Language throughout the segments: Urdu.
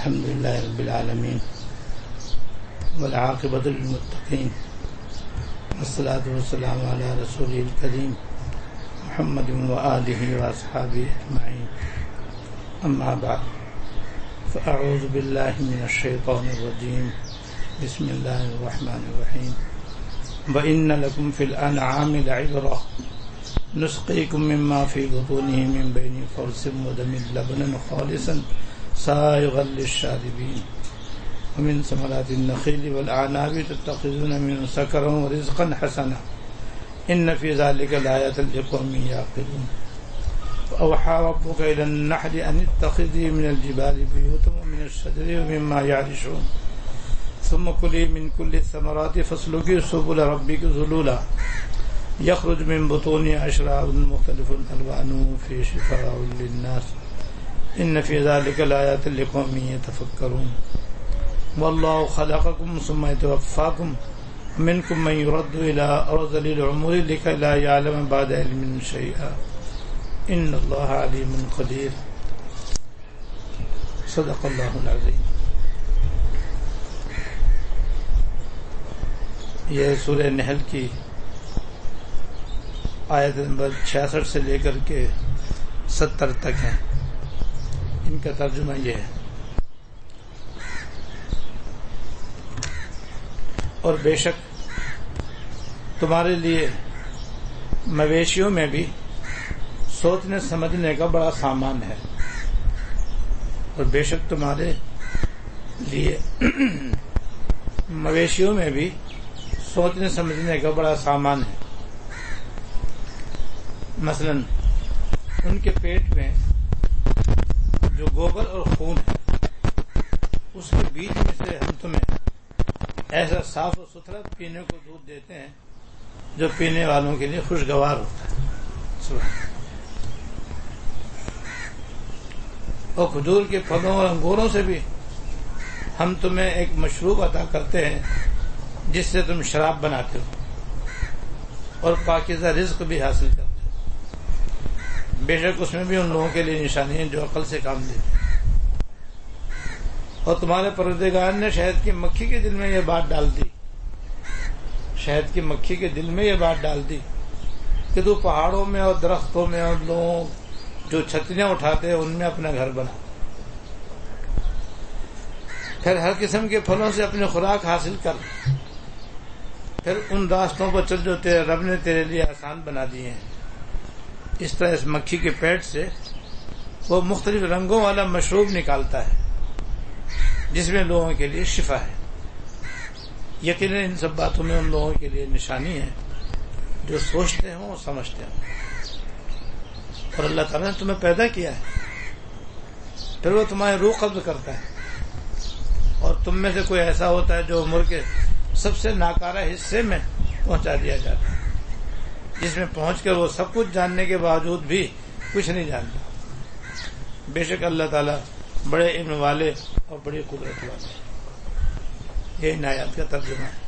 الحمد لله رب العالمين والعاقبة للمتقين والصلاة والسلام على رسوله الكريم محمد وآله وأصحابه أجمعين أما بعد فأعوذ بالله من الشيطان الرجيم بسم الله الرحمن الرحيم وإن لكم في الأنعام لعبرة نسقيكم مما في بطونه من بين فرث ودم لبنا خالصا سائغا للشاربين ومن ثمرات النخيل والأعناب تتخذون منه سكرا ورزقا حسنا إن في ذلك لآيات لقوم يعقلون وأوحى ربك إلى النحل أن اتخذي من الجبال بيوتا ومن الشجر ومما يعرشون ثم كلي من كل الثمرات فاسلكي سبل ربك ذلولا يخرج من بطونها أشراب مختلف ألوانه فيه شفاء للناس إن في ذلك لآيات لقوم يتفكرون والله خلقكم ثم يتوفاكم منكم من يرد إلى أرذل العمر لكي لا يعلم بعد علم شيئا إن الله عليم قدير صدق الله العظيم. یہ سورہ نحل کی آیت نمبر 66 سے لے کر کے 70 تک ہیں. ان کا ترجمہ یہ ہے: اور بے شک تمہارے لیے مویشیوں میں بھی سوچنے سمجھنے کا بڑا سامان ہے. اور بے شک تمہارے لیے مویشیوں میں بھی سوچنے سمجھنے کا بڑا سامان ہے. مثلا ان کے پیٹ میں جو گوبر اور خون ہے اس کے بیچ میں سے ہم تمہیں ایسا صاف اور ستھرا پینے کو دودھ دیتے ہیں جو پینے والوں کے لیے خوشگوار ہوتا ہے. اور کھجور کے پھلوں اور انگوروں سے بھی ہم تمہیں ایک مشروب عطا کرتے ہیں جس سے تم شراب بناتے ہو اور پاکیزہ رزق بھی حاصل کرتے ہو. بے شک اس میں بھی ان لوگوں کے لیے نشانی ہیں جو عقل سے کام لیتے ہیں. اور تمہارے پروردگار نے شہد کی مکھی کے دل میں یہ بات ڈال دی، شہد کی مکھی کے دل میں یہ بات ڈال دی کہ تو پہاڑوں میں اور درختوں میں اور لوگوں جو چھتریاں اٹھاتے ہیں ان میں اپنا گھر بنا، پھر ہر قسم کے پھلوں سے اپنی خوراک حاصل کر، پھر ان راستوں پر چل جو تیرے رب نے تیرے لیے آسان بنا دیے ہیں. اس طرح اس مکھی کے پیٹ سے وہ مختلف رنگوں والا مشروب نکالتا ہے جس میں لوگوں کے لیے شفا ہے. یقیناً ان سب باتوں میں ان لوگوں کے لیے نشانی ہے جو سوچتے ہوں اور سمجھتے ہوں. اور اللہ تعالیٰ نے تمہیں پیدا کیا ہے، پھر وہ تمہاری روح قبض کرتا ہے اور تم میں سے کوئی ایسا ہوتا ہے جو عمر کے سب سے ناکارہ حصے میں پہنچا دیا جاتا ہے جس میں پہنچ کر وہ سب کچھ جاننے کے باوجود بھی کچھ نہیں جانتا. بے شک اللہ تعالیٰ بڑے علم والے اور بڑی قدرت والے. یہ ان آیات کا ترجمہ ہے.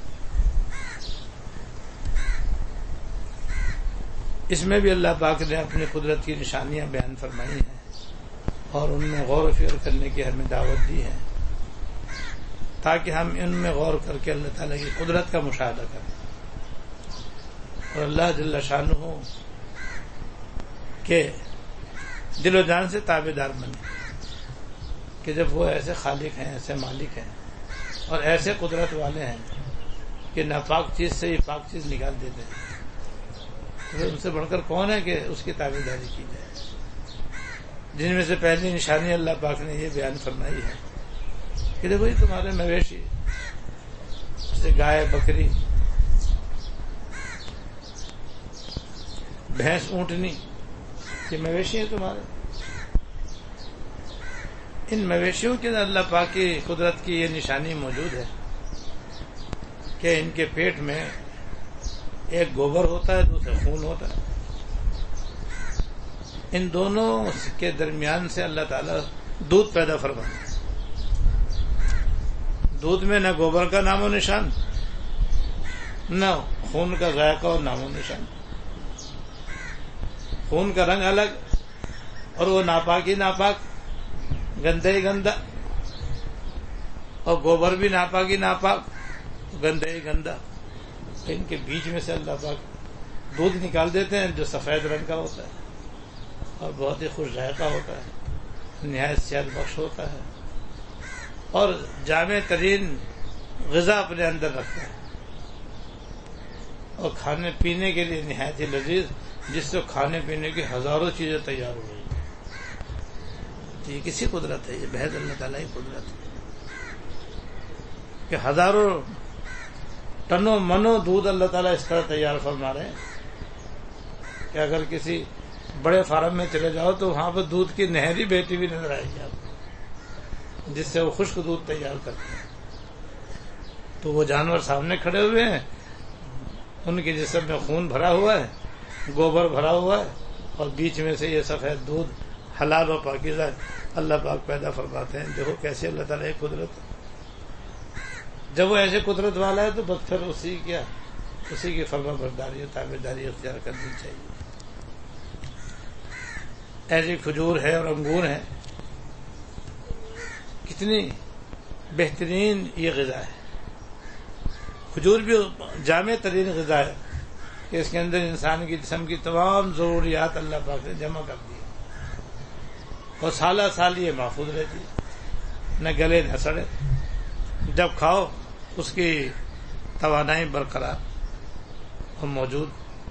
اس میں بھی اللہ پاک نے اپنی قدرت کی نشانیاں بیان فرمائی ہیں اور ان میں غور و فکر کرنے کی ہمیں دعوت دی ہے تاکہ ہم ان میں غور کر کے اللہ تعالیٰ کی قدرت کا مشاہدہ کریں اور اللہ جل شانہ کے دل و جان سے تابع دار بنے کہ جب وہ ایسے خالق ہیں، ایسے مالک ہیں اور ایسے قدرت والے ہیں کہ ناپاک چیز سے ہی پاک چیز نکال دیتے ہیں، ان سے بڑھ کر کون ہے کہ اس کی تابع داری کی جائے. جن میں سے پہلی نشانی اللہ پاک نے یہ بیان فرمائی ہے کہ دیکھو یہ تمہارے مویشی جیسے گائے، بکری، بھینس، اونٹنی، یہ مویشی ہیں تمہارے. ان مویشیوں کے اندر اللہ پاک کی قدرت کی یہ نشانی موجود ہے کہ ان کے پیٹ میں ایک گوبر ہوتا ہے، دوسرا خون ہوتا ہے. ان دونوں کے درمیان سے اللہ تعالیٰ دودھ پیدا فرماتا ہے. دودھ میں نہ گوبر کا نام و نشان، نہ خون کا ذائقہ اور نام و نشان. خون کا رنگ الگ اور وہ ناپاک ہی ناپاک، گندہ ہی گندہ. اور گوبر بھی ناپاک ہی ناپاک، گندے ہی گندا، ان کے بیچ میں سے اللہ پاک دودھ نکال دیتے ہیں جو سفید رنگ کا ہوتا ہے اور بہت ہی خوش ذائقہ ہوتا ہے، نہایت صحت بخش ہوتا ہے اور جامع ترین غذا اپنے اندر رکھتا ہے اور کھانے پینے کے لیے نہایت ہی لذیذ، جس سے کھانے پینے کی ہزاروں چیزیں تیار ہو گئی۔ یہ کسی قدرت ہے، یہ بحث اللہ تعالیٰ کی قدرت ہے کہ ہزاروں ٹنوں منوں دودھ اللہ تعالیٰ اس طرح تیار فرما رہے ہیں کہ اگر کسی بڑے فارم میں چلے جاؤ تو وہاں پہ دودھ کی نہری بہتی بھی نظر آئے گی آپ کو، جس سے وہ خشک دودھ تیار کرتے ہیں۔ تو وہ جانور سامنے کھڑے ہوئے ہیں، ان کے جسم میں خون بھرا ہوا ہے، گوبر بھرا ہوا ہے اور بیچ میں سے یہ سفید دودھ حلال و پاکیزہ اللہ پاک پیدا فرماتے ہیں۔ دیکھو کیسے اللہ تعالیٰ کی قدرت ہے۔ جب وہ ایسے قدرت والا ہے تو بس پھر اسی کی فرما برداری و تابعداری اختیار کرنی چاہیے۔ ایسی کھجور ہے اور انگور ہے، کتنی بہترین یہ غذا ہے۔ کھجور بھی جامع ترین غذا ہے کہ اس کے اندر انسان کی جسم کی تمام ضروریات اللہ پاک نے جمع کر دی اور سالہ سال یہ محفوظ رہتی ہے، نہ گلے نہ سڑے، جب کھاؤ اس کی توانائی برقرار اور موجود۔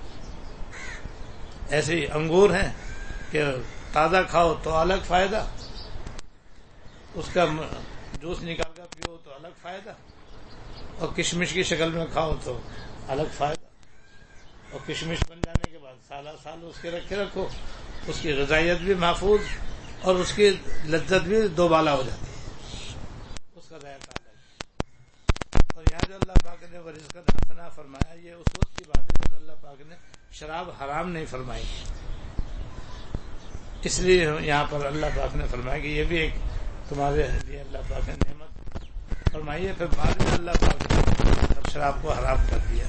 ایسے ہی انگور ہیں کہ تازہ کھاؤ تو الگ فائدہ، اس کا جوس نکال کر پیو تو الگ فائدہ، اور کشمش کی شکل میں کھاؤ تو الگ فائدہ، اور کشمش بن جانے کے بعد سالہ سال اس کے رکھے رکھو، اس کی غذائیت بھی محفوظ اور اس کی لذت بھی دوبالا ہو جاتی ہے، اس کا ذائقہ الگ۔ اور یہاں جو اللہ پاک نے ورزقاً حسنہ فرمایا، یہ اس وقت کی بات ہے جب اللہ پاک نے شراب حرام نہیں فرمائی، اس لیے یہاں پر اللہ پاک نے فرمایا کہ یہ بھی ایک تمہارے لیے اللہ پاک نے نعمت فرمائی ہے۔ پھر بعد میں اللہ پاک نے شراب کو حرام کر دیا۔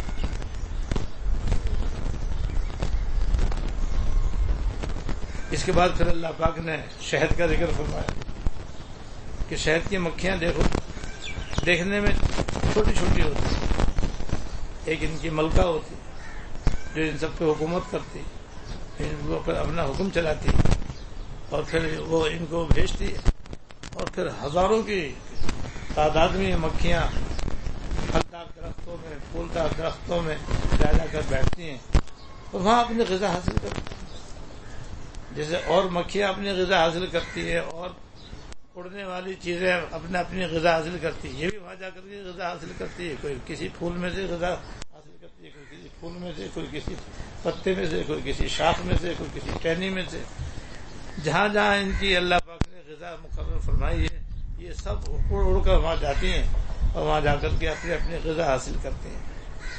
اس کے بعد پھر اللہ پاک نے شہد کا ذکر فرمایا کہ شہد کی مکھیاں دیکھو، دیکھنے میں چھوٹی چھوٹی ہوتی، ایک ان کی ملکہ ہوتی جو ان سب پہ حکومت کرتی، وہ پھر اپنا حکم چلاتی اور پھر وہ ان کو بھیجتی، اور پھر ہزاروں کی تعداد میں مکھیاں پھلدار درختوں میں، پھولدار درختوں میں جا جا کر بیٹھتی ہیں اور وہاں اپنی غذا حاصل کرتی ہیں۔ جیسے اور مکھیاں اپنی غذا حاصل کرتی ہے اور اڑنے والی چیزیں اپنی غذا حاصل کرتی ہے، یہ بھی وہاں جا کر کے غذا حاصل کرتی ہے۔ کوئی کسی پھول میں سے غذا حاصل کرتی ہے، کوئی کسی پھول میں سے، کوئی کسی پتے میں سے، کوئی کسی شاخ میں سے، کوئی کسی ٹہنی میں سے۔ جہاں جہاں ان کی اللہ پاک نے غذا مقرر فرمائی ہے، یہ سب اڑ اڑ کر وہاں جاتی ہیں اور وہاں جا کر کے اپنی غذا حاصل کرتے ہیں۔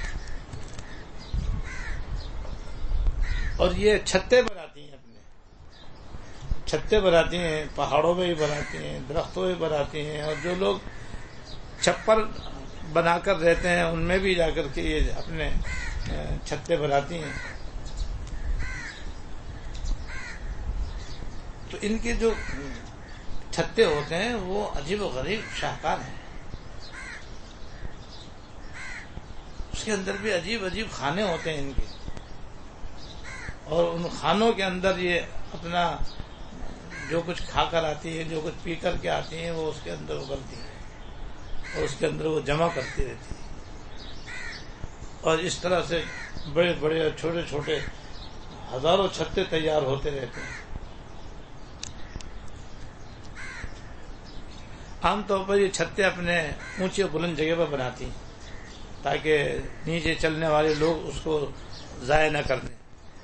اور یہ چھتے بناتی ہیں، چھتے بناتی ہیں، پہاڑوں میں بھی بناتی ہیں، درختوں میں بناتی ہیں، اور جو لوگ چھپر بنا کر رہتے ہیں ان میں بھی جا کر کے یہ اپنے چھتے بناتی ہیں۔ تو ان کے جو چھتے ہوتے ہیں وہ عجیب و غریب شاہکار ہیں، اس کے اندر بھی عجیب عجیب کھانے ہوتے ہیں ان کے، اور ان کھانوں کے اندر یہ اپنا جو کچھ کھا کر آتی ہے، جو کچھ پی کر کے آتی ہیں، وہ اس کے اندر ابلتی ہے اور اس کے اندر وہ جمع کرتی رہتی ہے، اور اس طرح سے بڑے بڑے اور چھوٹے چھوٹے ہزاروں چھتے تیار ہوتے رہتے ہیں۔ عام طور پر یہ چھتے اپنے اونچے بلند جگہ پر بناتی ہیں تاکہ نیچے چلنے والے لوگ اس کو ضائع نہ کر دیں،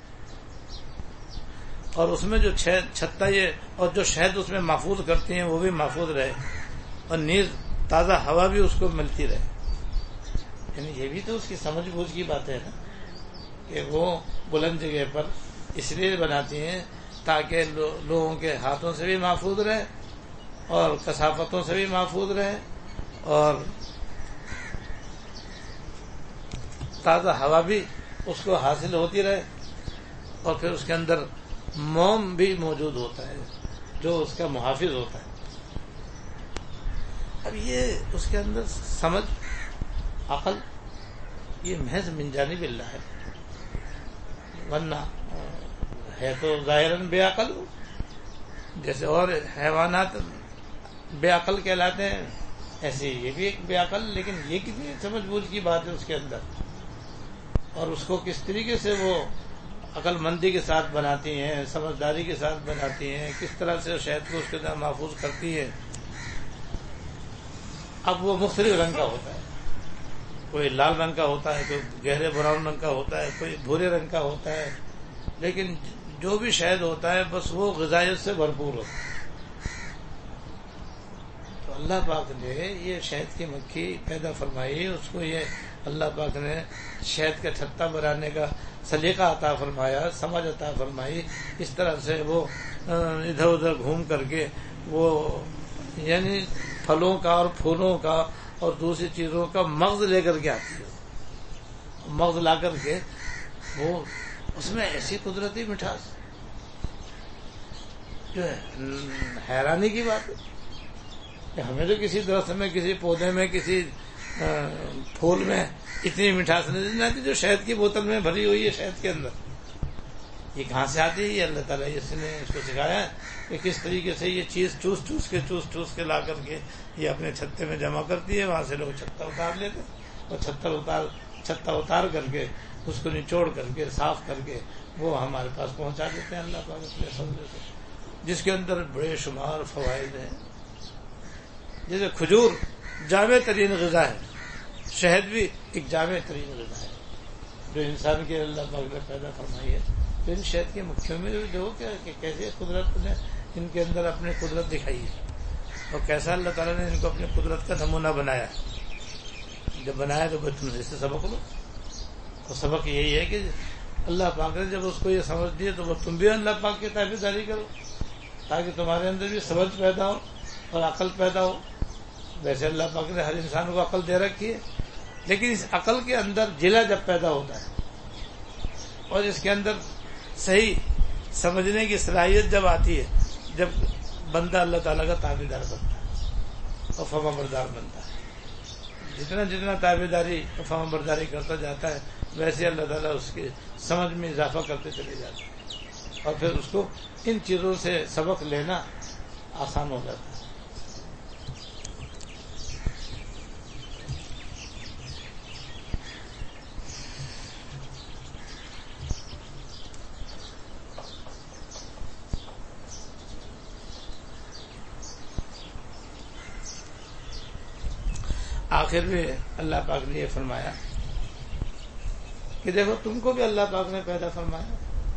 اور اس میں جو چھتا یہ اور جو شہد اس میں محفوظ کرتی ہیں وہ بھی محفوظ رہے، اور نیز تازہ ہوا بھی اس کو ملتی رہے۔ یعنی یہ بھی تو اس کی سمجھ بوجھ کی بات ہے نا کہ وہ بلند جگہ پر اس لیے بناتی ہیں تاکہ لوگوں کے ہاتھوں سے بھی محفوظ رہے اور کثافتوں سے بھی محفوظ رہے، اور تازہ ہوا بھی اس کو حاصل ہوتی رہے، اور پھر اس کے اندر موم بھی موجود ہوتا ہے جو اس کا محافظ ہوتا ہے، اب یہ اس کے اندر سمجھ عقل یہ محض من جانب اللہ ہے، ورنہ ہے تو ظاہراً بے عقل، جیسے اور حیوانات بے عقل کہلاتے ہیں ایسے یہ بھی ایک بے عقل، لیکن یہ کتنی سمجھ بوجھ کی بات ہے اس کے اندر، اور اس کو کس طریقے سے وہ عقل مندی کے ساتھ بناتی ہیں، سمجھداری کے ساتھ بناتی ہیں، کس طرح سے شہد کو اس کے اندر محفوظ کرتی ہے۔ اب وہ مختلف رنگ کا ہوتا ہے، کوئی لال رنگ کا ہوتا ہے، کوئی گہرے براؤن رنگ کا ہوتا ہے، کوئی بھورے رنگ کا ہوتا ہے، لیکن جو بھی شہد ہوتا ہے بس وہ غذائیت سے بھرپور ہوتا ہے۔ تو اللہ پاک نے یہ شہد کی مکھی پیدا فرمائی، اس کو یہ اللہ پاک نے شہد کا چھتا بنانے کا سلیقہ عطا فرمایا، سمجھ عطا فرمائی، اس طرح سے وہ ادھر ادھر گھوم کر کے وہ یعنی پھلوں کا اور پھولوں کا اور دوسری چیزوں کا مغز لے کر کے آتی ہے، مغز لا کر کے وہ اس میں ایسی قدرتی مٹھاس جو ہے حیرانی کی بات ہے کہ ہمیں تو کسی درخت میں، کسی پودے میں، کسی پھول میں اتنی مٹھاس نہیں آتی جو شہد کی بوتل میں بھری ہوئی ہے شہد کے اندر۔ یہ کہاں سے آتی ہے؟ یہ اللہ تعالیٰ اس نے اس کو سکھایا ہے کہ کس طریقے سے یہ چیز چوس چوس کے لا کر کے یہ اپنے چھتے میں جمع کرتی ہے، وہاں سے لوگ چھتا اتار لیتے اور چھتا اتار کر کے اس کو نچوڑ کر کے صاف کر کے وہ ہمارے پاس پہنچا دیتے ہیں اللہ پاک اپنے فضل سے، جس کے اندر بڑے شمار فوائد ہیں۔ جیسے کھجور جامع ترین غذا ہے، شہد بھی ایک جامع ترین غذا ہے جو انسان کے اللہ پاک نے پیدا فرمائی ہے۔ تو ان شہد کی مکھیوں میں جو کہ کیسے قدرت نے ان کے اندر اپنی قدرت دکھائی ہے اور کیسا اللہ تعالیٰ نے ان کو اپنی قدرت کا نمونہ بنایا۔ جب بنایا تو تم اس سے سبق لو، تو سبق یہی ہے کہ اللہ پاک نے جب اس کو یہ سمجھ دی تو وہ تم بھی اللہ پاک کی تابعداری کرو تاکہ تمہارے اندر بھی سمجھ پیدا ہو اور عقل پیدا ہو۔ ویسے اللہ پاک نے ہر انسان کو عقل دے رکھی ہے، لیکن اس عقل کے اندر جلا جب پیدا ہوتا ہے اور اس کے اندر صحیح سمجھنے کی صلاحیت جب آتی ہے، جب بندہ اللہ تعالیٰ کا تابعدار بنتا ہے اور فرما بردار بنتا ہے، جتنا جتنا تابعداری اور فرما برداری کرتا جاتا ہے ویسے اللہ تعالیٰ اس کی سمجھ میں اضافہ کرتے چلے جاتے ہیں اور پھر اس کو ان چیزوں سے سبق لینا آسان ہو جاتا ہے۔ آخر میں اللہ پاک نے یہ فرمایا کہ دیکھو تم کو بھی اللہ پاک نے پیدا فرمایا،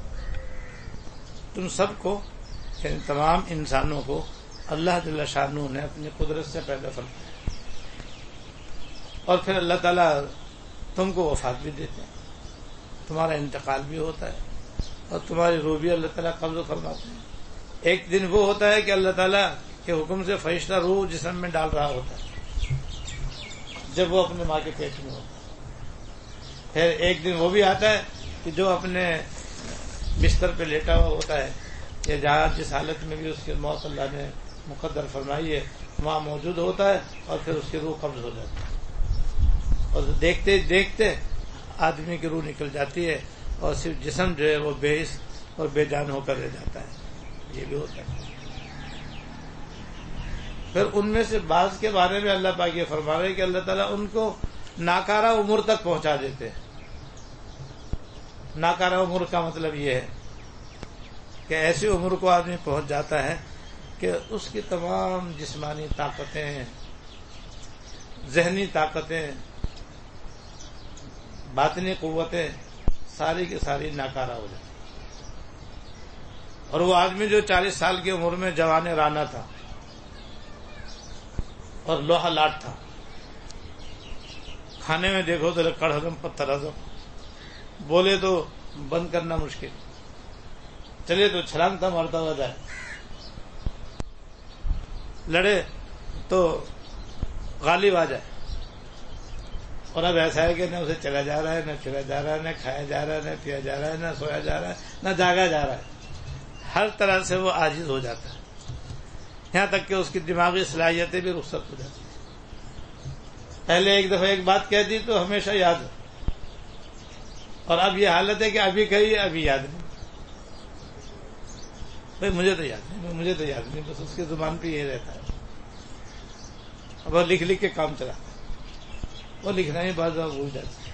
تم سب کو یعنی تمام انسانوں کو اللہ جل شانہ نے اپنی قدرت سے پیدا فرمایا، اور پھر اللہ تعالیٰ تم کو وفات بھی دیتے ہیں، تمہارا انتقال بھی ہوتا ہے اور تمہاری روح بھی اللہ تعالیٰ قبض فرماتے ہیں۔ ایک دن وہ ہوتا ہے کہ اللہ تعالیٰ کے حکم سے فرشتہ روح جسم میں ڈال رہا ہوتا ہے جب وہ اپنے ماں کے پیٹ میں ہوتا ہے، پھر ایک دن وہ بھی آتا ہے کہ جو اپنے بستر پہ لیٹا ہوا ہوتا ہے یا جہاں جس حالت میں بھی اس کی موت اللہ نے مقدر فرمائی ہے وہاں موجود ہوتا ہے اور پھر اس کی روح قبض ہو جاتی ہے اور دیکھتے دیکھتے آدمی کی روح نکل جاتی ہے اور صرف جسم جو ہے وہ بے حس اور بے جان ہو کر رہ جاتا ہے۔ یہ بھی ہوتا ہے۔ پھر ان میں سے بعض کے بارے میں اللہ پاک یہ فرما رہے کہ اللہ تعالیٰ ان کو ناکارہ عمر تک پہنچا دیتے ہیں۔ ناکارہ عمر کا مطلب یہ ہے کہ ایسی عمر کو آدمی پہنچ جاتا ہے کہ اس کی تمام جسمانی طاقتیں، ذہنی طاقتیں، باطنی قوتیں ساری کی ساری ناکارہ ہو جاتی، اور وہ آدمی جو 40 سال کی عمر میں جوان رانا تھا اور لوہا لاٹ تھا، کھانے میں دیکھو تو لکڑ ہضم پتھر ہضم، بولے تو بند کرنا مشکل، چلے تو چھلانگتا مارتا ہوا جائے، لڑے تو غالب آ جائے، اور اب ایسا ہے کہ نہ اسے چلا جا رہا ہے، نہ پھرا جا رہا ہے، نہ کھایا جا رہا ہے، نہ پیا جا رہا ہے، نہ سویا جا رہا ہے، نہ جاگا جا رہا ہے، ہر طرح سے وہ عاجز ہو جاتا ہے، یہاں تک کہ اس کی دماغی صلاحیتیں بھی رخصت ہو جاتی ہیں۔ پہلے ایک دفعہ ایک بات کہہ دی تو ہمیشہ یاد ہے، اور اب یہ حالت ہے کہ ابھی کہی ابھی یاد نہیں. بھائی مجھے تو یاد نہیں، بس اس کی زبان پہ یہ رہتا ہے. اب وہ لکھ لکھ کے کام چلاتا ہے، وہ لکھنا ہی بعض بھول جاتا ہے.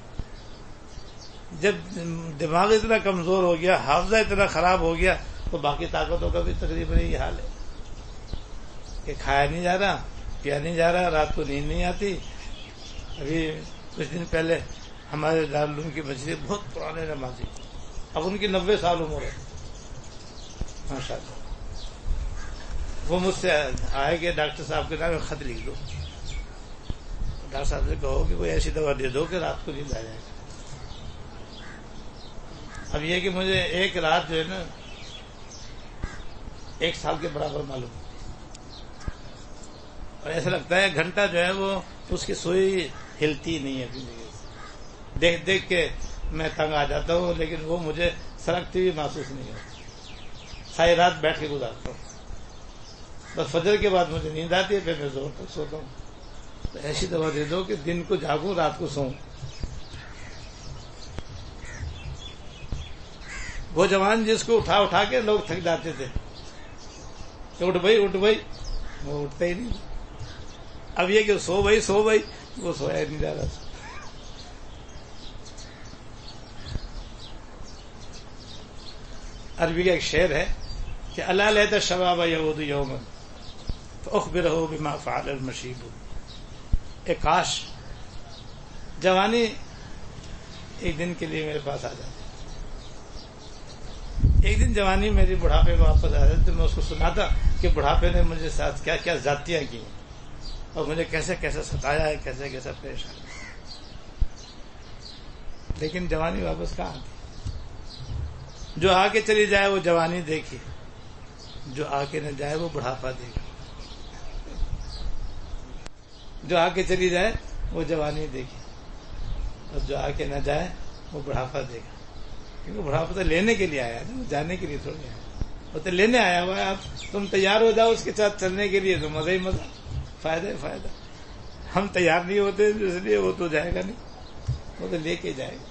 جب دماغ اتنا کمزور ہو گیا، حافظہ اتنا خراب ہو گیا، تو باقی طاقتوں کا بھی تقریباً یہ حال ہے کہ کھایا نہیں جا رہا، پیا نہیں جا رہا، رات کو نیند نہیں آتی. ابھی کچھ دن پہلے ہمارے دارالعلوم کی مسجد بہت پرانے نمازی، اب ان کی 90 سال عمر ہے ماشاء اللہ. وہ مجھ سے آئے کہ ڈاکٹر صاحب کے نام خط لکھ دو. ڈاکٹر صاحب سے کہو کہ کوئی ایسی دوا دے دو کہ رات کو نیند آ جائے. اب یہ کہ مجھے ایک رات جو ہے نا 1 سال کے برابر معلوم، اور ایسا لگتا ہے گھنٹہ جو ہے وہ اس کی سوئی ہلتی نہیں ہے اپنی جگہ سے. دیکھ دیکھ کے میں تنگ آ جاتا ہوں، لیکن وہ مجھے سرکتی ہوئی محسوس نہیں ہوتی. ساری رات بیٹھ کے گزارتا ہوں، بس فجر کے بعد مجھے نیند آتی ہے، پھر میں زور تک سوتا ہوں. تو ایسی دوا دے دو کہ دن کو جاگوں، رات کو سوؤں. وہ جوان جس کو اٹھا اٹھا کے لوگ تھک جاتے تھے کہ اٹھ بھائی، وہ اٹھتا ہی نہیں. اب یہ کہ سو بھائی، وہ سویا نہیں جا رہا. عربی کا ایک شعر ہے کہ اللہ لیت الشباب یعود یوما فاخبرہ بما فعل المشیب. اے کاش جوانی ایک دن کے لیے میرے پاس آ جاتی، ایک دن جوانی میری بڑھاپے میں واپس آ جاتی تو میں اس کو سناتا کہ بڑھاپے نے مجھے ساتھ کیا کیا زیادتیاں کی اور مجھے کیسے کیسے ستایا ہے، کیسے کیسے پیش آیا. لیکن جوانی واپس کہاں آتی؟ جو آ کے چلی جائے وہ جوانی دیکھی، جو آ کے نہ جائے وہ بڑھاپا دیکھی. جو آ کے چلی جائے وہ جوانی دیکھی، اور جو آ کے نہ جائے وہ بڑھاپا دیکھا. کیونکہ بڑھاپا تو لینے کے لیے آیا ہے نا، جانے کے لیے تھوڑی آیا. وہ تو لینے آیا ہوا ہے. اب تم تیار ہو جاؤ اس کے ساتھ چلنے کے لیے تو مزہ ہی مزہ، فائدہ ہی فائدہ. ہم تیار نہیں ہوتے اس لیے وہ تو جائے گا نہیں، وہ تو لے کے جائے گا.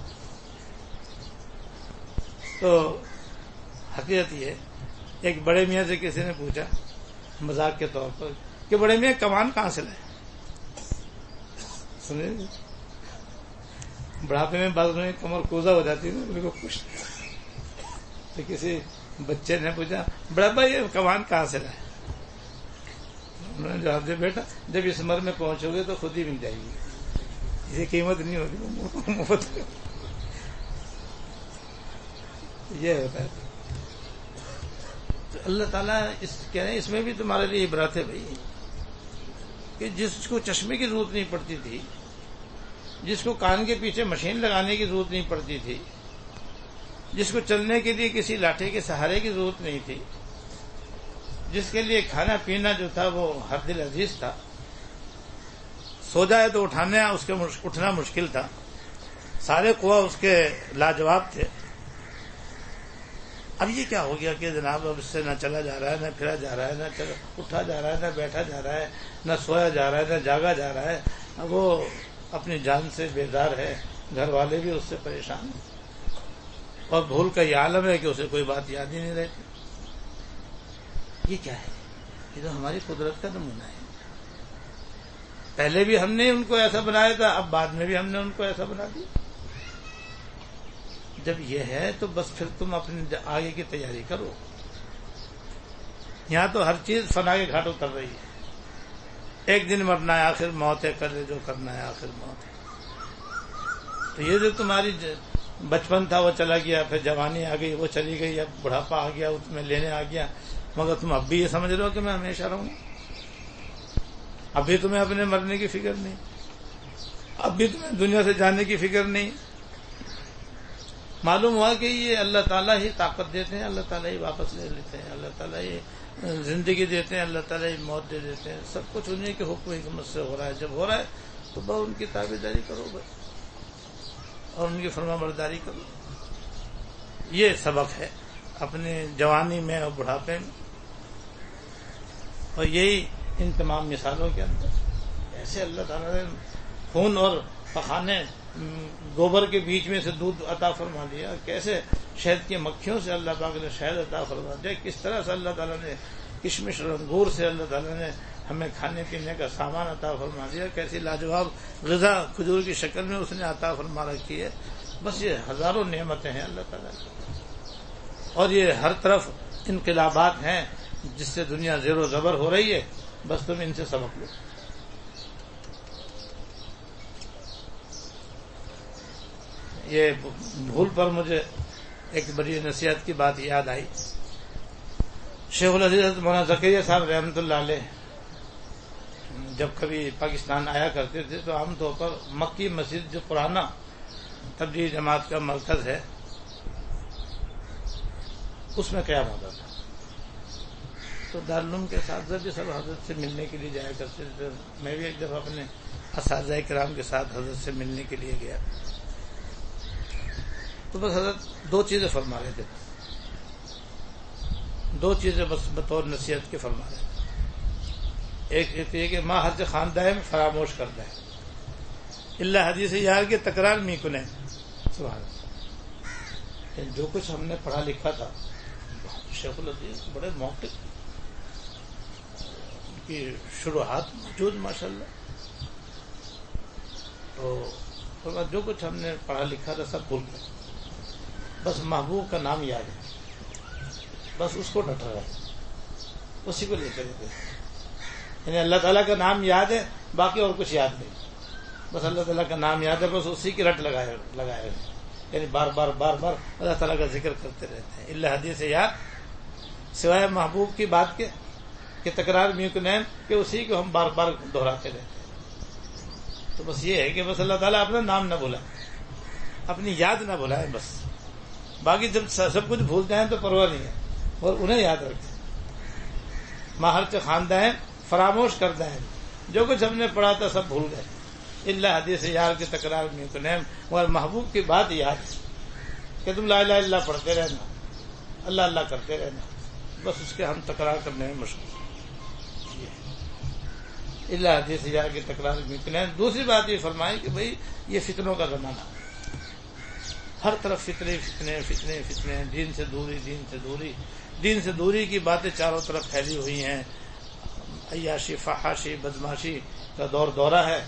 تو حقیقت یہ، ایک بڑے میاں سے کسی نے پوچھا مذاق کے طور پر کہ بڑے میاں کمان کہاں سے لائے؟ سنے بڑھاپے میں بعض میں کمر کوزہ ہو جاتی ہے نا، میرے کو خوش. تو کسی بچے نے پوچھا بڑا بھائی یہ کمان کہاں سے لائے؟ انہوں نے جواب دیا بیٹا جب اس عمر میں پہنچو گے تو خود ہی مل جائے گی، اسے قیمت نہیں ہوتی، مفت. یہ ہوتا ہے. تو اللہ تعالیٰ کہہ رہے ہیں اس میں بھی تمہارے لیے عبرت ہے بھائی، کہ جس کو چشمے کی ضرورت نہیں پڑتی تھی، جس کو کان کے پیچھے مشین لگانے کی ضرورت نہیں پڑتی تھی، جس کو چلنے کے لیے کسی لاٹھی کے سہارے کی ضرورت نہیں تھی، جس کے لیے کھانا پینا جو تھا وہ ہر دل عزیز تھا، سو جائے تو اٹھنا مشکل تھا، سارے قوا اس کے لاجواب تھے. اب یہ کیا ہو گیا کہ جناب اب اس سے نہ چلا جا رہا ہے، نہ پھرا جا رہا ہے، نہ اٹھا جا رہا ہے، نہ بیٹھا جا رہا ہے، نہ سویا جا رہا ہے، نہ جاگا جا رہا ہے. اب وہ اپنی جان سے بیدار ہے، گھر والے بھی اس سے پریشان ہیں، اور بھول کا یہ عالم ہے کہ اسے کوئی بات یاد ہی نہیں رہتی. یہ کیا ہے؟ یہ تو ہماری قدرت کا نمونہ ہے. پہلے بھی ہم نے ان کو ایسا بنایا تھا، اب بعد میں بھی ہم نے ان کو ایسا بنا دیا. جب یہ ہے تو بس پھر تم اپنے آگے کی تیاری کرو. یہاں تو ہر چیز فنا کے گھاٹ اتر رہی ہے. ایک دن مرنا ہے، آخر موت ہے، کر لے جو کرنا ہے، آخر موت ہے. تو یہ جو تمہاری بچپن تھا وہ چلا گیا، پھر جوانی آ گئی وہ چلی گئی، اب بڑھاپا آ گیا اس میں لینے آ گیا، مگر تم اب بھی یہ سمجھ رہے ہو کہ میں ہمیشہ رہوں. اب بھی تمہیں اپنے مرنے کی فکر نہیں، اب بھی تمہیں دنیا سے جانے کی فکر نہیں. معلوم ہوا کہ یہ اللہ تعالیٰ ہی طاقت دیتے ہیں، اللہ تعالیٰ ہی واپس لے لیتے ہیں، اللہ تعالیٰ ہی زندگی دیتے ہیں، اللہ تعالیٰ ہی موت دے دیتے ہیں. سب کچھ انہیں کے حکم حکمت سے ہو رہا ہے. جب ہو رہا ہے تو بس ان کی تابعداری کرو بھائی، اور ان کی فرما برداری کرو. یہ سبق ہے اپنے جوانی میں اور بڑھاپے میں، اور یہی ان تمام مثالوں کے اندر ایسے اللہ تعالیٰ نے خون اور پخانے گوبر کے بیچ میں سے دودھ عطا فرما دیا، کیسے شہد کی مکھیوں سے اللہ پاک نے شہد عطا فرما دیا، کس طرح سے اللہ تعالیٰ نے کشمش اور انگور سے اللہ تعالیٰ نے ہمیں کھانے پینے کا سامان عطا فرما دیا، کیسی لاجواب غذا کھجور کی شکل میں اس نے عطا فرما رکھی ہے۔ بس یہ ہزاروں نعمتیں ہیں اللہ تعالیٰ کی، اور یہ ہر طرف انقلابات ہیں جس سے دنیا زیر و زبر ہو رہی ہے، بس تم ان سے سبق لو۔ یہ بھول پر مجھے ایک بڑی نصیحت کی بات یاد آئی۔ شیخ العزیز مولانا زکریا صاحب رحمۃ اللہ علیہ جب کبھی پاکستان آیا کرتے تھے تو عام طور پر مکی مسجد جو پرانا تبلیغی جماعت کا مرکز ہے اس میں قیام ہوتا تھا، تو دارالعلوم کے اساتذہ بھی سب حضرت سے ملنے کے لیے جایا کرتے تھے۔ میں بھی ایک دفعہ اپنے اساتذہ کرام کے ساتھ حضرت سے ملنے کے لیے گیا، تو بس حضرت دو چیزیں فرما رہے تھے، دو چیزیں بس بطور نصیحت کے فرما رہے تھے۔ ایک تو یہ کہ ماں ہر خاندہ میں فراموش کرتا ہے اللہ حدیث یار کے تکرار می کنے، سبحان اللہ۔ جو کچھ ہم نے پڑھا لکھا تھا، شیخ العزیز بڑے موقع کی شروحات موجود ماشاء اللہ، تو جو کچھ ہم نے پڑھا لکھا تھا سب بھول گئے، بس محبوب کا نام یاد ہے، بس اس کو ڈٹا رہا، اسی کو لے کر رہتے، یعنی اللہ تعالیٰ کا نام یاد ہے، باقی اور کچھ یاد نہیں، بس اللہ تعالیٰ کا نام یاد ہے، بس اسی کی رٹ لگائے، یعنی بار بار بار بار اللہ تعالیٰ کا ذکر کرتے رہتے ہیں۔ اللہ حدیث یاد سوائے محبوب کی بات کے کہ تکرار میو نیم کہ اسی کو ہم بار بار دہراتے رہتے ہیں، تو بس یہ ہے کہ بس اللہ تعالیٰ اپنا نام نہ بھولائے، اپنی یاد نہ بھلائے، بس باقی جب سب کچھ بھولتے ہیں تو پرواہ نہیں ہے، اور انہیں یاد رکھتے ہیں۔ ماہر خواندہ ہیں فراموش کرتا ہے، جو کچھ ہم نے پڑھا تھا سب بھول گئے، اللہ حدیث یار کی تکرار میں تو نیم، مگر محبوب کی بات یاد ہے کہ تم لا الہ الا اللہ پڑھتے رہنا، اللہ اللہ کرتے رہنا، بس اس کے ہم تکرار کرنے میں مشکل، اللہ حدیث یار کی تکرار میں تو نیم۔ دوسری بات یہ فرمائی کہ بھئی یہ فتنوں کا زمانہ، ہر طرف فتنے فتنے فتنے فتنے، دین سے دوری دین سے دوری، دین سے دوری کی باتیں چاروں طرف پھیلی ہوئی ہیں، عیاشی فحاشی بدماشی کا دورہ ہے،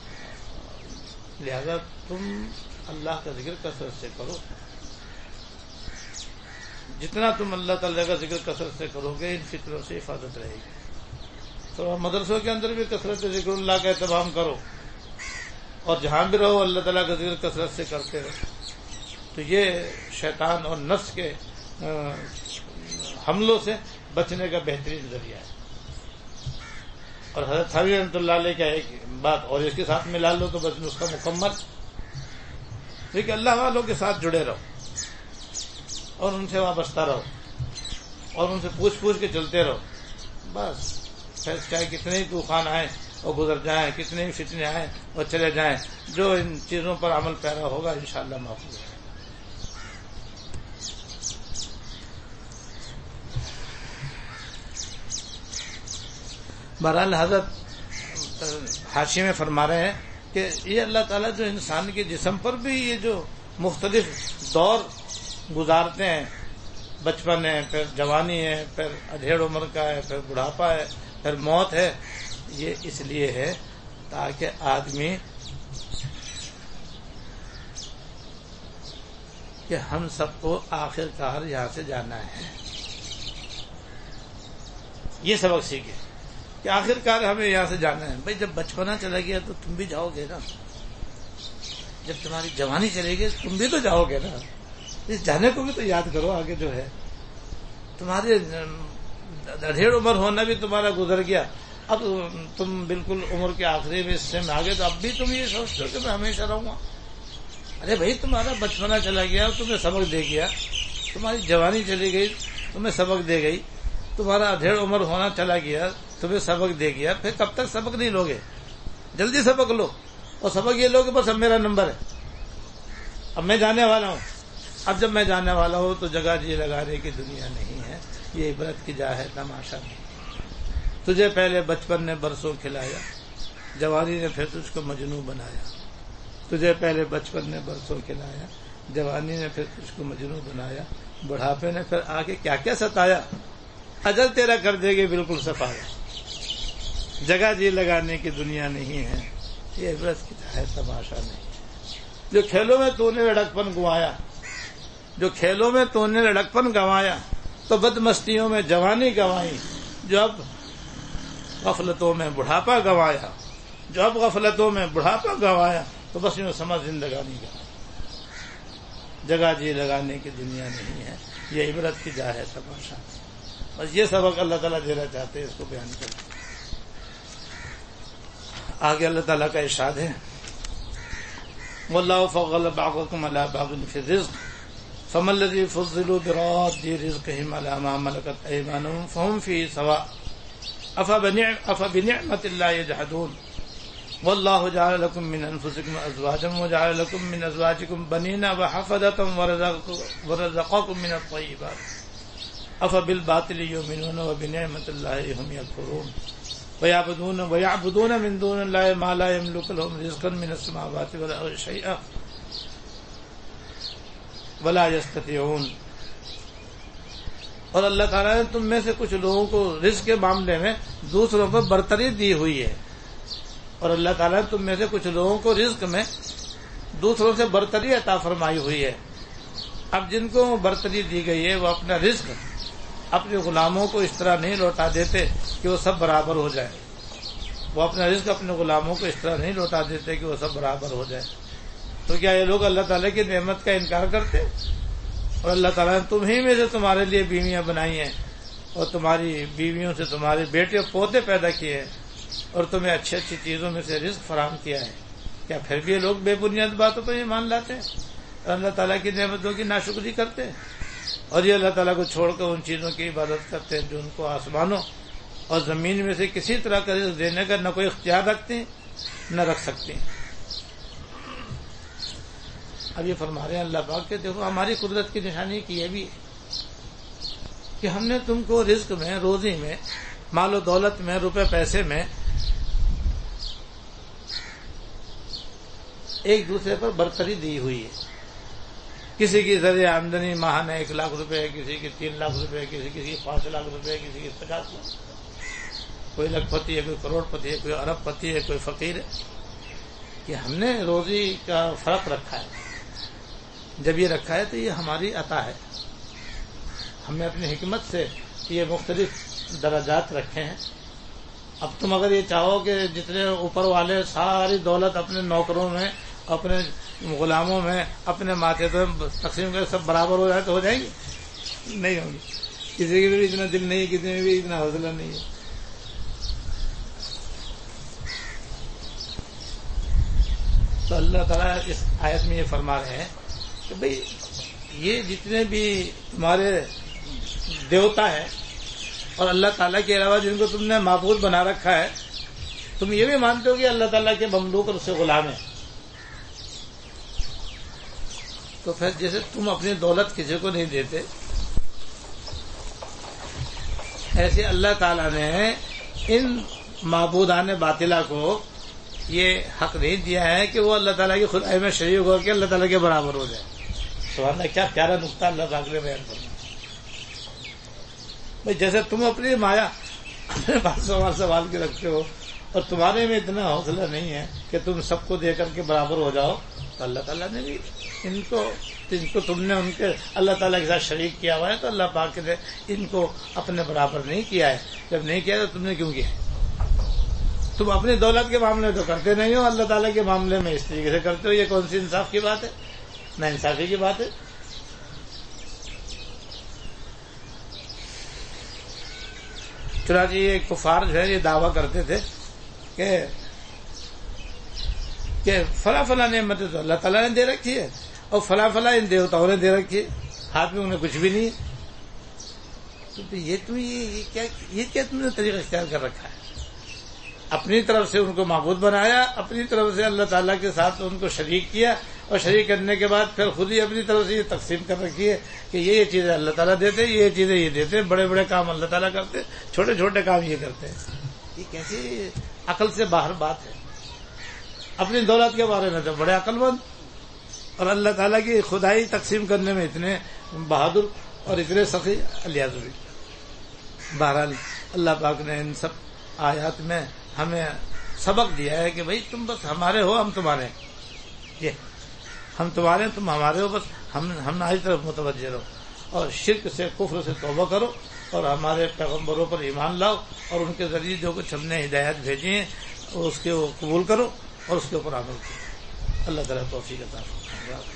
لہذا تم اللہ کا ذکر کثرت سے کرو، جتنا تم اللہ تعالیٰ کا ذکر کثرت سے کرو گے ان فتنوں سے حفاظت رہے گی۔ تو مدرسوں کے اندر بھی کثرت ذکر اللہ کا اہتمام کرو، اور جہاں بھی رہو اللہ تعالیٰ کا ذکر کثرت سے کرتے رہو، تو یہ شیطان اور نفس کے حملوں سے بچنے کا بہترین ذریعہ ہے۔ اور حضرت تھانوی رحمۃ اللہ علیہ کا ایک بات اور اس کے ساتھ ملا لو تو بس نسخہ مکمل، لیکن اللہ والوں کے ساتھ جڑے رہو اور ان سے وابستہ رہو اور ان سے پوچھ کے چلتے رہو، بس چاہے کتنے ہی طوفان آئیں اور گزر جائیں، کتنے ہی فتنے آئیں اور چلے جائیں، جو ان چیزوں پر عمل پیرا ہوگا انشاءاللہ محفوظ ہے۔ بہرحال حضرت حاشی میں فرما رہے ہیں کہ یہ اللہ تعالیٰ جو انسان کے جسم پر بھی یہ جو مختلف دور گزارتے ہیں، بچپن ہے، پھر جوانی ہے، پھر ادھیڑ عمر کا ہے، پھر بڑھاپا ہے، پھر موت ہے، یہ اس لیے ہے تاکہ آدمی کہ ہم سب کو آخر کار یہاں سے جانا ہے، یہ سبق سیکھے کہ آخر کار ہمیں یہاں سے جانا ہے۔ بھائی جب بچپنا چلا گیا تو تم بھی جاؤ گے نا، جب تمہاری جوانی چلے گی تم بھی تو جاؤ گے نا، اس جانے کو بھی تو یاد کرو، آگے جو ہے تمہاری ادھیڑ عمر ہونا بھی تمہارا گزر گیا، اب تم بالکل عمر کے آخری میں حصے میں آگے، تو اب بھی تم یہ سوچتے ہو کہ میں ہمیشہ رہوں گا۔ ارے بھائی تمہارا بچپنا چلا گیا تمہیں سبق دے گیا، تمہاری جوانی چلی گئی تمہیں سبق دے گئی، تمہارا ادھیڑ عمر ہونا چلا گیا تمہیں سبق دے گیا، پھر کب تک سبق نہیں لوگے؟ جلدی سبق لو، اور سبق یہ لو کہ بس اب میرا نمبر ہے، اب میں جانے والا ہوں، اب جب میں جانے والا ہوں تو جگہ جی لگانے کی دنیا نہیں ہے، یہ عبرت کی جا ہے، تماشا نہیں۔ تجھے پہلے بچپن نے برسوں کھلایا، جوانی نے پھر تجھ کو مجنوں بنایا، تجھے پہلے بچپن نے برسوں کھلایا، جوانی نے پھر تجھ کو مجنوں بنایا، بڑھاپے نے پھر آگے کیا کیا ستایا، اجل تیرا کر دے گی بالکل صفایا، جگہ جی لگانے کی دنیا نہیں ہے، یہ عبرت کی ہے تماشا نہیں۔ جو کھیلوں میں تو نے لڑکپن گوایا، جو کھیلوں میں تو نے لڑکپن گوایا، تو بد مستیوں میں جوانی گنوائی، جو اب غفلتوں میں بڑھاپا گنوایا، جو اب غفلتوں میں بڑھاپا گنوایا، تو بس یوں سمجھ زندگانی کا جگہ جی لگانے کی دنیا نہیں ہے، یہ عبرت کی جا ہے تماشا۔ بس یہ سبق اللہ تعالیٰ دینا چاہتے ہیں، اس کو بیان کریں۔ آگے اللہ تعالیٰ کا ارشاد ہے، وَاللَّهُ فَضَّلَ بَعْضَكُمْ عَلَىٰ بَعْضٍ فِي الرِّزْقِ فَمَا الَّذِينَ فُضِّلُوا بِرَادِّ رِزْقِهِمْ عَلَىٰ مَا مَلَكَتْ أَيْمَانُهُمْ فَهُمْ فِيهِ سَوَاءٌ أَفَبِنِعْمَةِ اللَّهِ يَجْحَدُونَ وَاللَّهُ جَعَلَ لَكُم مِّنْ أَنفُسِكُمْ أَزْوَاجًا وَجَعَلَ لَكُم مِّنْ أَزْوَاجِكُمْ بَنِينَ وَحَفَدَةً وَرَزَقَكُم مِّنَ الطَّيِّبَاتِ أَفَبِالْبَاطِلِ يُؤْمِنُونَ وَبِنِعْمَةِ اللَّهِ هُمْ يَكْفُرُونَ وَيَعْبُدُونَ مِن دُونِ اللَّهِ مَا لَا يَمْلِكُ لَهُمْ رِزْقًا مِّنَ السَّمَاوَاتِ وَالْأَرْضِ شَيْئًا وَلَا يَسْتَطِيعُونَ۔ اور اللہ تعالیٰ نے تم میں سے کچھ لوگوں کو رزق کے معاملے میں دوسروں پر برتری دی ہوئی ہے، اور اللہ تعالیٰ نے تم میں سے کچھ لوگوں کو رزق میں دوسروں سے برتری عطا فرمائی ہوئی ہے۔ اب جن کو برتری دی گئی ہے وہ اپنا رزق اپنے غلاموں کو اس طرح نہیں لوٹا دیتے کہ وہ سب برابر ہو جائے، وہ اپنا رزق اپنے غلاموں کو اس طرح نہیں لوٹا دیتے کہ وہ سب برابر ہو جائے۔ تو کیا یہ لوگ اللہ تعالیٰ کی نعمت کا انکار کرتے؟ اور اللہ تعالیٰ نے تم ہی میں سے تمہارے لیے بیویاں بنائی ہیں، اور تمہاری بیویوں سے تمہارے بیٹے اور پوتے پیدا کیے ہیں، اور تمہیں اچھی اچھی چیزوں میں سے رزق فراہم کیا ہے، کیا پھر بھی یہ لوگ بے بنیاد باتوں پر ایمان لاتے ہیں اور اللہ تعالیٰ کی نعمتوں کی ناشکری کرتے ہیں، اور یہ اللہ تعالیٰ کو چھوڑ کر ان چیزوں کی عبادت کرتے ہیں جو ان کو آسمانوں اور زمین میں سے کسی طرح کا رزق دینے کا نہ کوئی اختیار رکھتے ہیں نہ رکھ سکتے ہیں۔ اب یہ فرما رہے ہیں اللہ پاک کہ دیکھو ہماری قدرت کی نشانی کی یہ بھی ہے کہ ہم نے تم کو رزق میں، روزی میں، مال و دولت میں، روپے پیسے میں ایک دوسرے پر برتری دی ہوئی ہے۔ کسی کی ذریعہ آمدنی ماہانہ 1 لاکھ روپے، کسی کی 3 لاکھ روپے، کسی کی 5 لاکھ روپے، کسی کی 50 لاکھ، کوئی لاکھ پتی ہے، کوئی کروڑ پتی ہے، کوئی ارب پتی ہے، کوئی فقیر ہے۔ کہ ہم نے روزی کا فرق رکھا ہے، جب یہ رکھا ہے تو یہ ہماری عطا ہے، ہم نے اپنی حکمت سے یہ مختلف درجات رکھے ہیں۔ اب تم اگر یہ چاہو کہ جتنے اوپر والے ساری دولت اپنے نوکروں میں، اپنے غلاموں میں، اپنے ماتھے تو تقسیم کر سب برابر ہو جائے تو ہو جائیں گے؟ نہیں ہوں گی۔ کسی کے بھی اتنا دل نہیں ہے، کسی میں بھی اتنا حوصلہ نہیں ہے۔ تو اللہ تعالیٰ اس آیت میں یہ فرما رہے ہیں کہ بھئی یہ جتنے بھی تمہارے دیوتا ہیں اور اللہ تعالیٰ کے علاوہ جن کو تم نے معبود بنا رکھا ہے، تم یہ بھی مانتے ہو کہ اللہ تعالیٰ کے مملوک اور اس سے غلام ہیں، تو پھر جیسے تم اپنی دولت کسی کو نہیں دیتے، ایسے اللہ تعالیٰ نے ان معبودان باطلہ کو یہ حق نہیں دیا ہے کہ وہ اللہ تعالیٰ کی خدائی میں شریک ہو کے اللہ تعالیٰ کے برابر ہو جائے۔ سبحان اللہ، کیا پیارا نقطہ اللہ تعالیٰ نے بیان کرنا۔ بھائی جیسے تم اپنی مایا اپنے پاس سوال کے رکھتے ہو اور تمہارے میں اتنا حوصلہ نہیں ہے کہ تم سب کو دے کر کے برابر ہو جاؤ، تو اللہ تعالیٰ نے بھی ان کو تم نے ان کے اللہ تعالیٰ کے ساتھ شریک کیا ہوا ہے، تو اللہ پاک نے ان کو اپنے برابر نہیں کیا ہے۔ جب نہیں کیا تو تم نے کیوں کیا؟ تم اپنی دولت کے معاملے میں تو کرتے نہیں ہو، اللہ تعالیٰ کے معاملے میں اس طریقے سے کرتے ہو۔ یہ کون سی انصاف کی بات ہے؟ نہ انصافی کی بات ہے۔ چنانچہ یہ کفار جو ہے یہ دعویٰ کرتے تھے کہ فلاں فلاں نعمتیں تو اللہ تعالیٰ نے دے رکھی ہے اور فلاں فلاں ان دیوتاؤں نے دے رکھی ہے، ہاتھ میں انہیں کچھ بھی نہیں ہے۔ تو یہ کیا تم نے طریقہ اختیار کر رکھا ہے؟ اپنی طرف سے ان کو معبود بنایا، اپنی طرف سے اللہ تعالیٰ کے ساتھ ان کو شریک کیا، اور شریک کرنے کے بعد پھر خود ہی اپنی طرف سے یہ تقسیم کر رکھی ہے کہ یہ چیزیں اللہ تعالیٰ دیتے، یہ چیزیں یہ دیتے، بڑے بڑے کام اللہ تعالیٰ کرتے، چھوٹے چھوٹے کام یہ کرتے ہیں۔ یہ کیسی عقل سے باہر بات ہے. اپنی دولت کے بارے میں تو بڑے عقل مند اور اللہ تعالیٰ کی خدائی تقسیم کرنے میں اتنے بہادر اور اتنے سخی الیاذ باللہ. بہرحال اللہ پاک نے ان سب آیات میں ہمیں سبق دیا ہے کہ بھئی تم بس ہمارے ہو، ہم تمہارے ہیں. یہ ہم تمہارے ہیں، تم ہمارے ہو، بس ہم ہماری طرف متوجہ رہو اور شرک سے کفر سے توبہ کرو اور ہمارے پیغمبروں پر ایمان لاؤ اور ان کے ذریعے جو کچھ ہم نے ہدایت بھیجی ہیں اس کے وہ قبول کرو اور اس کے اوپر عمل کرو. اللہ تعالیٰ توفیق عطا فرمائے.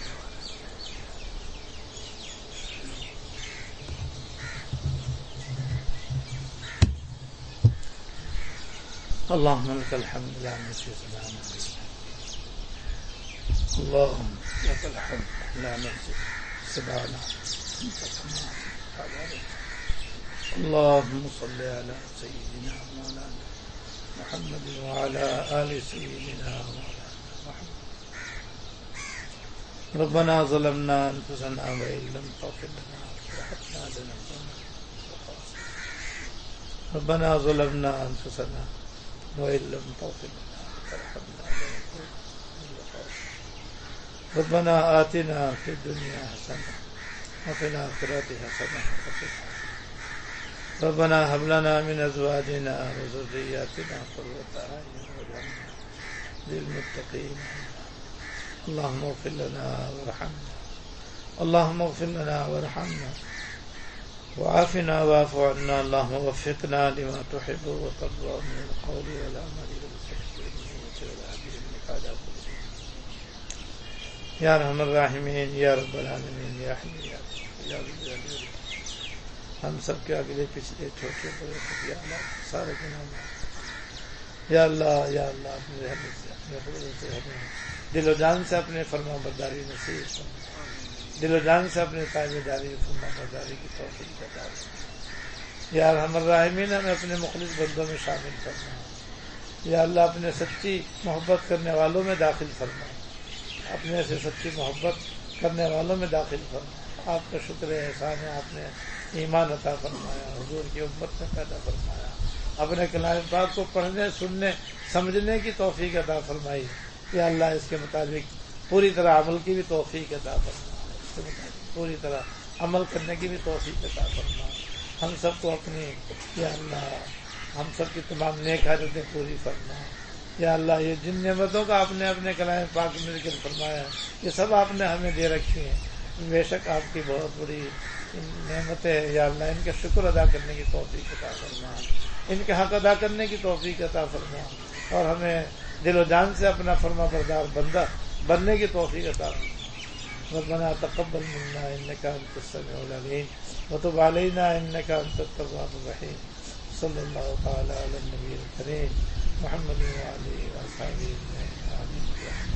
اللهم لك الحمد لا نحصي ثناء عليك. اللهم لك الحمد لا نحصي ثناء عليك. اللهم صل على سيدنا مولانا محمد وعلى آل سيدنا مولانا محمد. ربنا ظلمنا أنفسنا وإن لم تغفر لنا وترحمنا لنكونن من الخاسرين. ربنا ظلمنا أنفسنا وإن لم تغفر لنا وترحمنا لنكونن من الخاسرين. ربنا آتنا في الدنيا حسنة وفي الآخرة حسنة وقنا. ربنا هب لنا من أزواجنا وذرياتنا قرة أعين واجعلنا للمتقين. اللهم اغفر لنا وارحمنا. اللهم اغفر لنا وارحمنا وعافنا واعف عنا. اللهم وفقنا لما تحب وترضى من القول والعمل والتكليف والهدي انك على كل شيء. یا ارحم الراحمین، یا رب العالمین، یا حی یا قیوم، یا ذی الجلال والاکرام. ہم سب کے اگلے پچھلے چھوٹے بڑے یا اللہ سارے گناہ یا اللہ اپنے رحمت سے اپنے فضل سے ہمیں دل و جان سے اپنے فرما برداری نصیب فرما. دل و جان سے اپنے تابعداری فرما برداری کی توفیق عطا فرما. یا ارحم الراحمین، ہمیں اپنے مخلص بندوں میں شامل فرما. یا اللہ اپنے سچی محبت کرنے والوں میں داخل فرما. اپنے سے سچی محبت کرنے والوں میں داخل فرما. آپ کا شکر ہے، احسان ہے، آپ نے ایمان عطا فرمایا، حضور کی امت میں پیدا فرمایا، اپنے کلام پاک کو پڑھنے سننے سمجھنے کی توفیق عطا فرمائی. یا اللہ اس کے مطابق پوری طرح عمل کی بھی توفیق عطا فرما. اس کے مطابق پوری طرح عمل کرنے کی بھی توفیق عطا فرما. ہم سب کو اپنی یا اللہ ہم سب کی تمام نیک حاجتیں پوری فرما. یا اللہ یہ جن نعمتوں کا آپ نے اپنے کلام پاک میں ذکر فرمایا یہ سب آپ نے ہمیں دے رکھی ہیں. بے شک آپ کی بہت بڑی نعمتیں. یا اللہ ان کا شکر ادا کرنے کی توفیق عطا فرما. ان کے حق ادا کرنے کی توفیق عطا فرما اور ہمیں دل و جان سے اپنا فرما بردار بندہ بننے کی توفیق عطا فرما. ربنا تقبل منا انك انت السميع العليم وتب علينا انك انت التواب الرحيم. صلی اللہ تعالی علی النبی الکریم محمد وعلى آله وصحبه اجمعین. آمین.